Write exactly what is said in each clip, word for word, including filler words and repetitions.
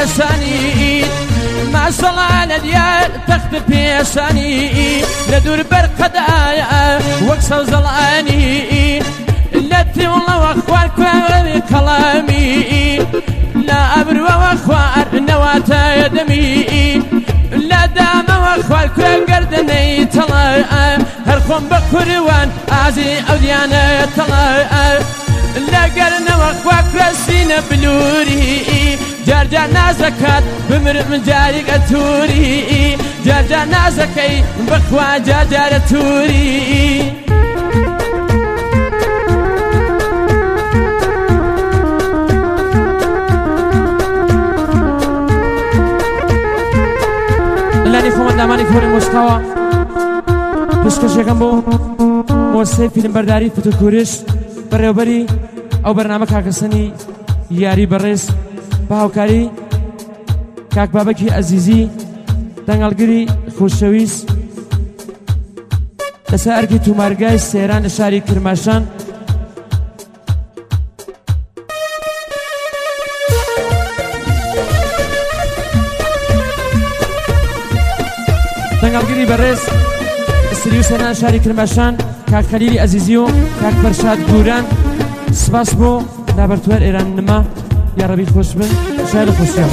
بيساني ما صلى ديال تخت بيساني لدور برقدايا وكسو زلاني التي والله واخوار كلامي لا أبر واخوار نواتا دمي لا دام واخوار قردني طلع هرخم بقروان عزي أوديانا طلع لا قرنا واخوار كرسينا بلوري جارجا نازكات بمر من جاري قتوري جارجا نازكي بخوا جارجا توري لاني فومن داماني فوري مستوى بسكش يكمبو موسي فيلم برداري فتوكوريش بريوبري او برنامج كاكسني ياري بريس باوكاري كاك بابكي عزيزي دنگلگري خوشويس لساركي تومارگاي سيران شاري كرماشان دنگلگري بريس استريو سيران شاري كرماشان كاك خليلي عزيزيو كاك برشاد گوران سپاس بو لابرتوار ايران نما يا ربي خوش بن شاید خوشیم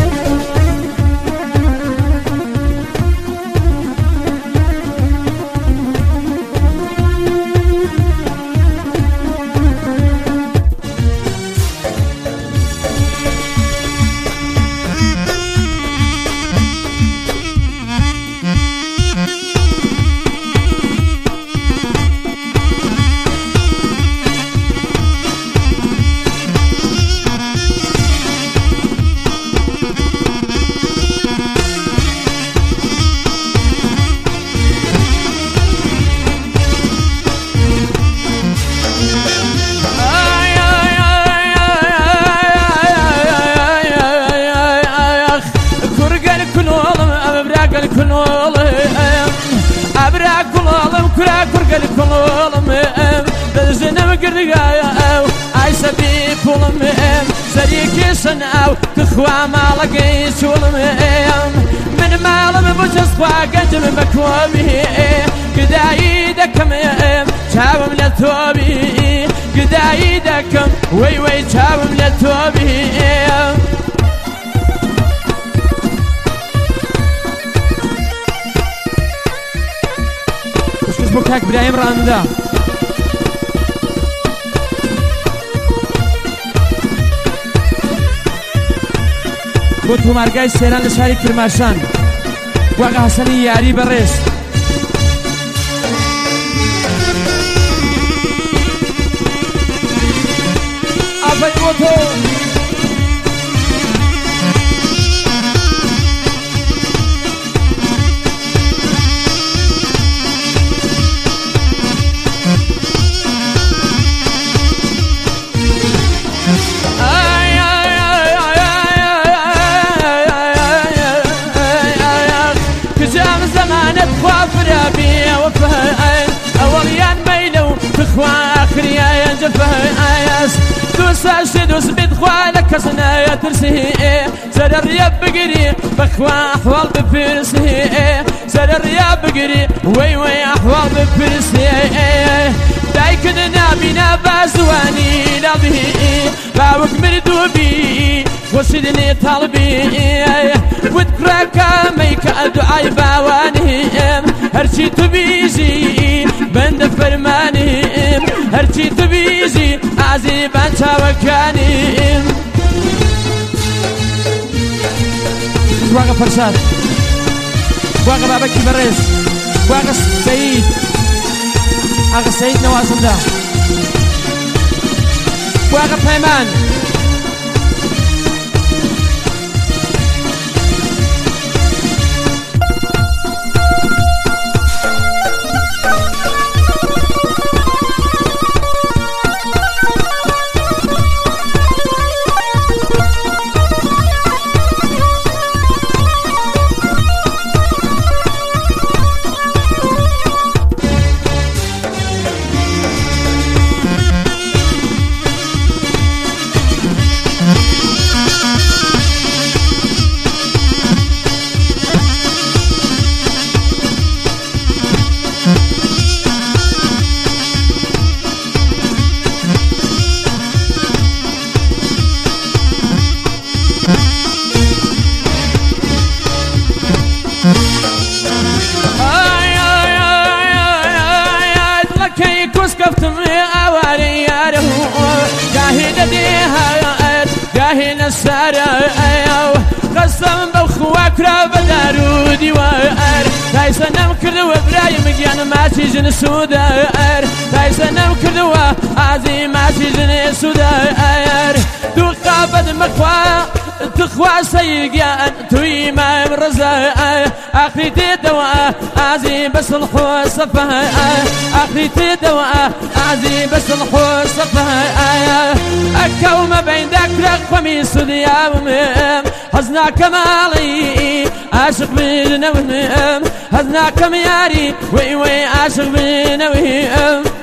أو تخوى مالك سولم من مالم بجسوا قدم بكوامي قدايدكم شاوم للتوبي قدايدكم وي وي شاوم للتوبي وش اسمك هاك برايم راندا بوتو مارگای سیران لشاری کرماشان واقع حسنی یاری برش آفای بوتو آخری جفايس دوس دوس بدخوالك كسنا ترسي زر الرياب بقري بخوا أحوال بفرسي زر الرياب بقري وي وي أحوال بفرسي دايك نابينا بازواني لبي باوك مردوبي وسيدني طالبي وذكرك ميك أدعي باواني هرشي تبيزي بند فرماني هرشي تبيزي عزيبا تاوكاني واقع فرشاد واقع بابكي بريس واقع سيد واقع سيد نواصل ده واقع بيمان نسارة قسم بخواك راب دارو ديوار تايسا نمكر وبرايم جان ماشي جن سودار تايسا نمكر وعزي ماشي جن سودار دو قابد مخوا تخوا سيقيان توي ما مرزا اخري تدوا عزي بس الحو صفا اخري تدوا عزي بس الحو صفا اكو ما بين ذاك قميص ديام حزنا كمالي عاشق من نوم حزنا كمياري وي وي عاشق من نوم